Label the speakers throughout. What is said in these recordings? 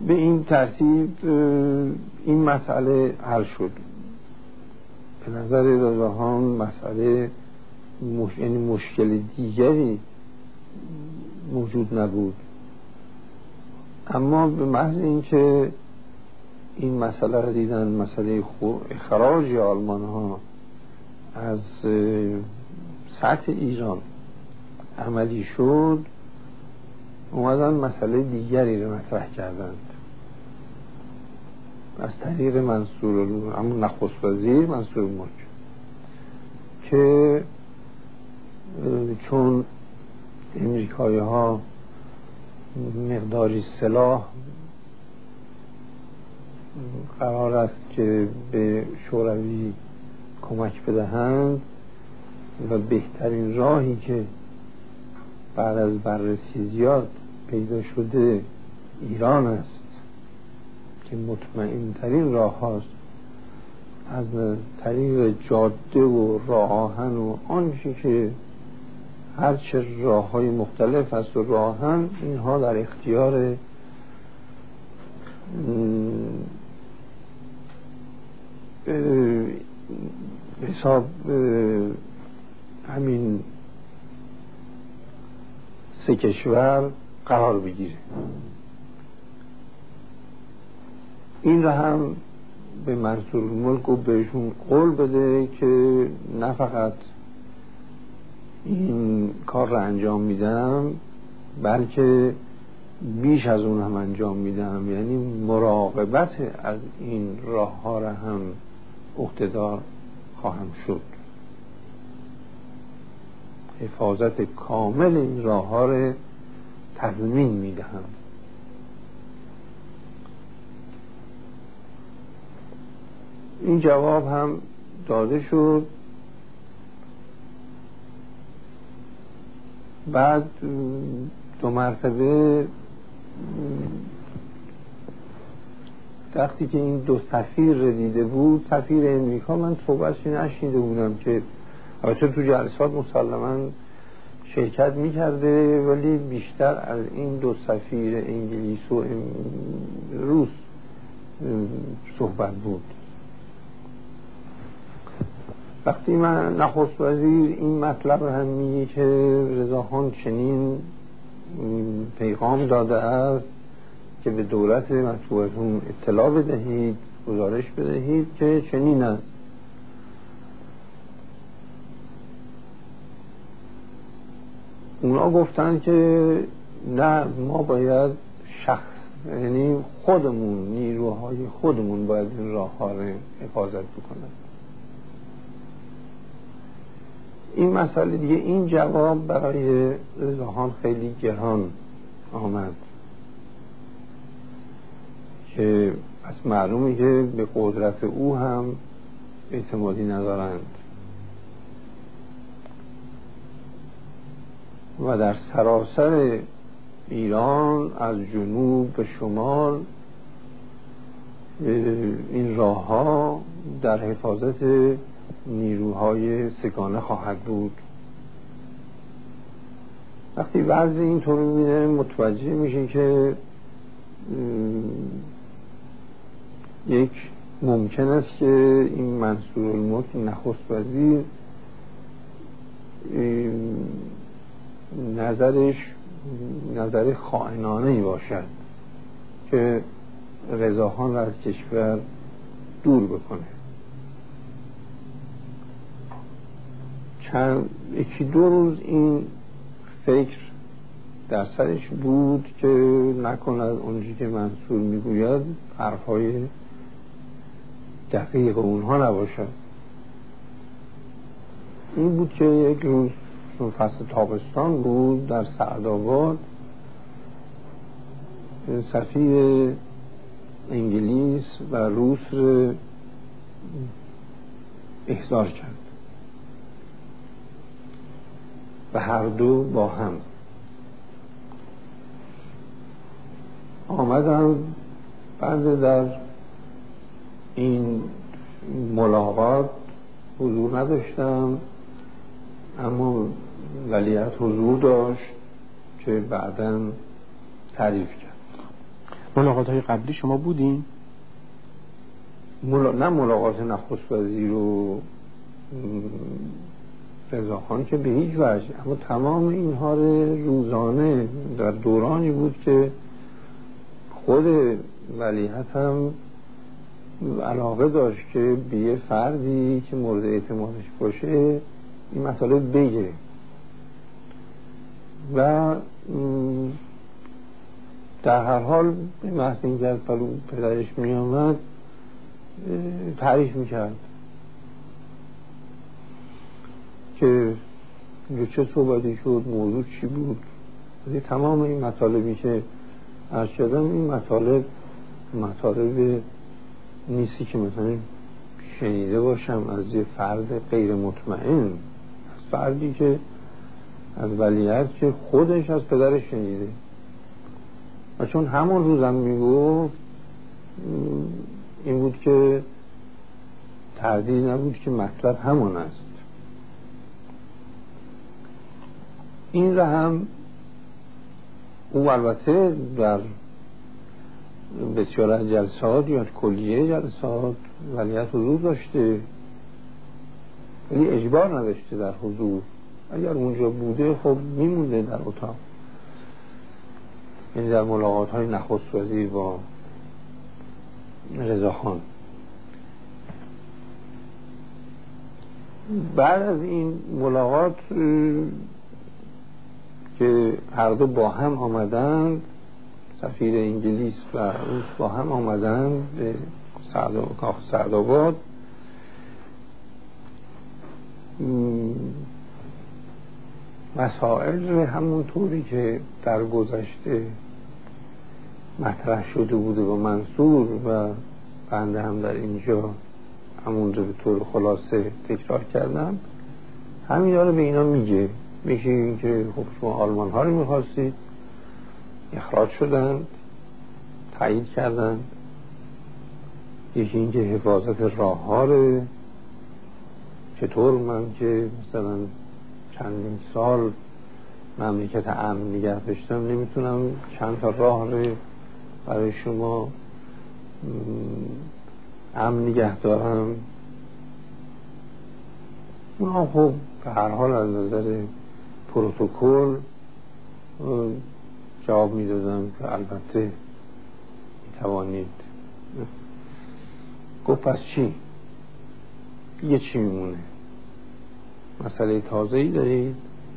Speaker 1: به این ترتیب این مسئله حل شد. به نظر رضاخان مسئله یعنی مشکل دیگری موجود نبود، اما به محض اینکه این مسئله را دیدن، مسئله اخراج آلمان ها از سطح ایران عملی شد، اومدن مسئله دیگری را مطرح کردند از طریق همون نخست وزیر منصور الملک، که چون امریکایی ها مقداری سلاح قرار است که به شوروی کمک بدهند و بهترین راهی که بعد از بررسی زیاد پیدا شده ایران است که مطمئن ترین راه هاست، از طریق جاده و راه آهن و آنچه که هرچه راه های مختلف هست و راه آهن، اینها در اختیار حساب همین سه کشور قرار بگیره. این را هم به منصور الملک و بهشون قول بده که نه فقط این کار را انجام میدم، بلکه بیش از اون هم انجام میدم، یعنی مراقبت از این راه ها را هم عهده‌دار خواهم شد، حفاظت کامل این راه ها را تضمین میدهم. این جواب هم داده شد. بعد دو مرتبه وقتی که این دو سفیر رو دیده بود، سفیر امریکا، من صحبتش نشنیده بودم که البته تو جلسات مسلماً شرکت میکرده، ولی بیشتر از این دو سفیر انگلیس و روس صحبت بود. وقتی من نخست وزیر این مطلب هم میگه که رضاخان چنین پیغام داده است که به دولت مطبوعاتون اطلاع بدهید، گزارش بدهید که چنین است، اونا گفتن که نه، ما باید یعنی خودمون، نیروهای خودمون باید این راه ها رو حفاظت بکنن. این مسئله دیگه، این جواب برای رضاخان خیلی گران آمد که از معلومه که به قدرت او هم اعتمادی ندارند و در سراسر ایران از جنوب به شمال این راه ها در حفاظت نیروهای سگانه خواهد بود. وقتی وضع اینطور میبینه متوجه میشه که یک ممکن است که این منصور الملک نخست وزیر نظر خائنانه‌ای باشد که رضاخان را از کشور دور بکنه. یکی دو روز این فکر در سرش بود که نکند اونجی که منصور میگوید حرفهای دقیق اونها نباشد. این بود که یک روز فصل تابستان بود، در سعدآباد سفیر انگلیس و روس رو احضار کرد و هر دو با هم آمدن. بعد در این ملاقات حضور نداشتم، اما ولیعهد حضور داشت که بعداً تعریف کرد.
Speaker 2: ملاقات‌های قبلی شما بودین؟
Speaker 1: نه ملاقات نخست وزیر و رضاخان که به هیچ وجه، اما تمام اینها روزانه در دورانی بود که خود ولیعهد هم علاقه داشت که به یه فردی که مورد اعتمادش باشه این مطالب بگه و در هر حال به محض اینکه از پدرش می آمد تعریف می کرد که چه صحبتی شد، موضوع چی بود. تمام این مطالبی که عرض کردم این مطالب نیستی که مثلا شنیده باشم از یه فرد غیر مطمئن، از فردی که از ولیعهد که خودش از پدرش شنیده و چون همون روزم میگفت این بود که تردید نبود که مطلب همون است. این را هم او البته در بسیار از جلسات یا کلیه جلسات ولیعهد حضور داشته ولی اجبار نداشته در حضور، اگر اونجا بوده خب میمونده در اتاق، یعنی در ملاقات های نخست وزیر با رضاخان. بعد از این ملاقات که هر دو با هم آمدند، سفیر انگلیس و روس با هم آمدند به کاخ سعدآباد، مسائل همونطوری که در گذشته مطرح شده بوده با منصور و بنده هم در اینجا همون رو به طور خلاصه تکرار کردم، همین رو به اینا میگه این که خب شما آلمان ها رو میخواستید، اخراج شدند، تایید کردند. یکی این که حفاظت راه ها رو چطور من که مثلا چندین سال مملکت امن نگه داشتم نمیتونم چند تا راه رو برای شما امن نگه دارم. اونا خب به هر حال از نظر پروتکل جواب میدادم که البته میتوانید. گفت پس چی؟ یه چی میمونه؟ مسئله تازه‌ای دارید؟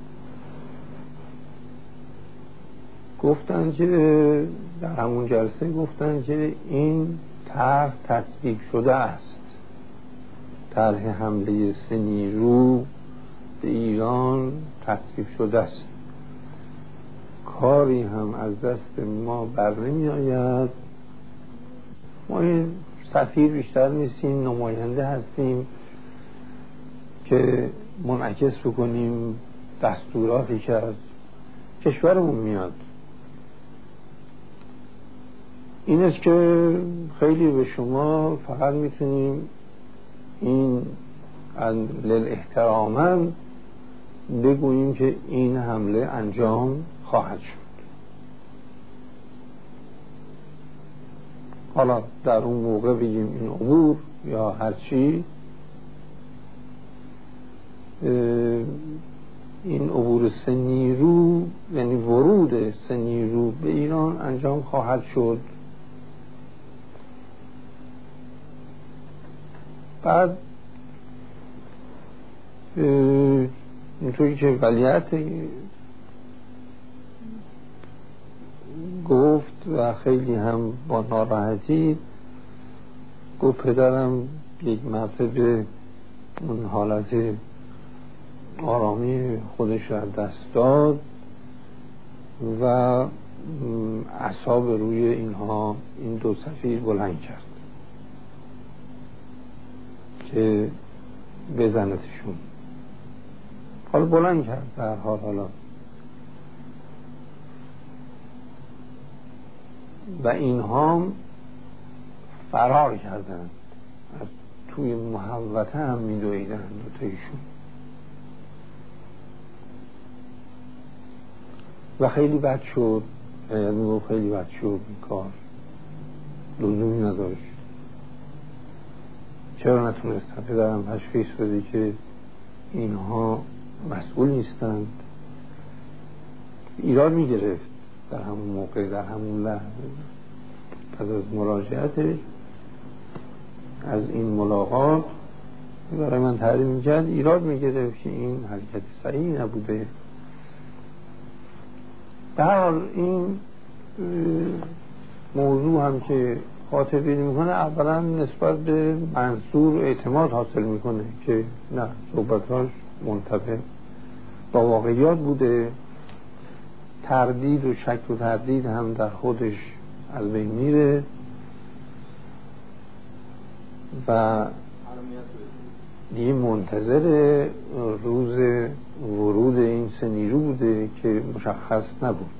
Speaker 1: گفتن که در همون جلسه گفتن که این طرح تصویب شده است، طرح حمله 3 نیرو به ایران تصویب شده است، کاری هم از دست ما بر نمی آید. ما این سفیر بیشتر نیستیم، نماینده هستیم که منعکس بکنیم دستوراتی که از کشورمون میاد. این است که خیلی به شما فقط میتونیم این للاحتراما بگوییم که این حمله انجام خواهد شد. حالا در اون موقع بگیم این عبور یا هرچی، این عبور 3 نیرو یعنی ورود 3 نیرو به ایران انجام خواهد شد. بعد اینطوری که ولیعهد گفت و خیلی هم با ناراحتی گفت پدرم یک مرتبه اون حالت آرامی خودش را دست داد و اعصاب روی اینها این دو سفیر بلند کرد که بزنتشون. حالا بلند کرد در حالا و اینها فرار کردند، از توی محوطه هم میدویدند دوتایشون و خیلی بد شد. خیلی بد شد این کار. لزومی نداشت. چرا نتونست پدرم تشخیص بده که اینها مسئول نیستند؟ ایراد میگرفت در همون موقع، در همون لحظه پس از مراجعتش از این ملاقات برای من تعریف میکرد، ایراد میگرفت که این حرکت صحیح نبوده. به هر حال این موضوع هم که خاطر پیدا میکنه، اولا نسبت به منصور اعتماد حاصل میکنه که نه، صحبتاش منطبق با واقعیات بوده، تردید و شک و تردید هم در خودش از بین میره و دیگه منتظر روز ورود این سه نیرو بوده که مشخص نبود،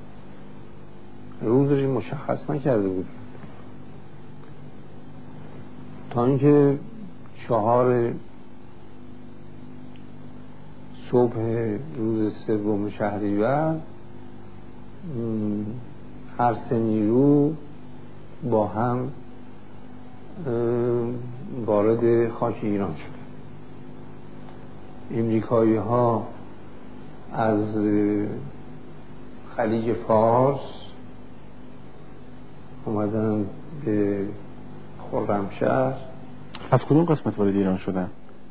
Speaker 1: روزش مشخص نکرده بود تا اینکه 4 صبح روز 3 شهریور هر سه نیرو با هم وارد خاک ایران شد. امریکایی ها از خلیج فارس اومدن به خرمشهر.
Speaker 2: از کدوم قسمت وارد ایران شدن؟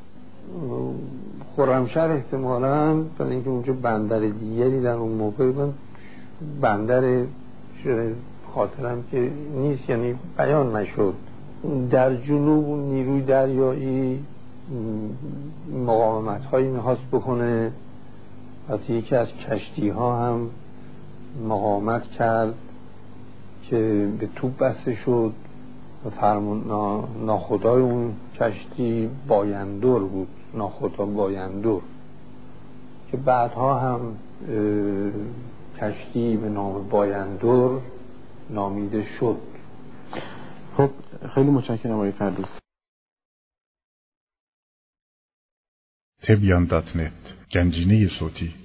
Speaker 1: خرمشهر احتمالاً، برای اینکه اونجا بندر دیگری در اون موقع بود، بندر خاطرم که نیست، یعنی بیان نشد. در جنوب نیروی دریایی مقاومت هایی میخواست بکنه، حتی یکی از کشتی ها هم مقاومت کرد که به توپ بسته شد و ناخدای اون کشتی بایندور بود، ناخدا بایندور، که بعدها هم کشتی به نام بایندور نامیده شد.
Speaker 2: خب خیلی متشکرم آقای فردوسی.
Speaker 3: تبیان.net گنجینه صوتی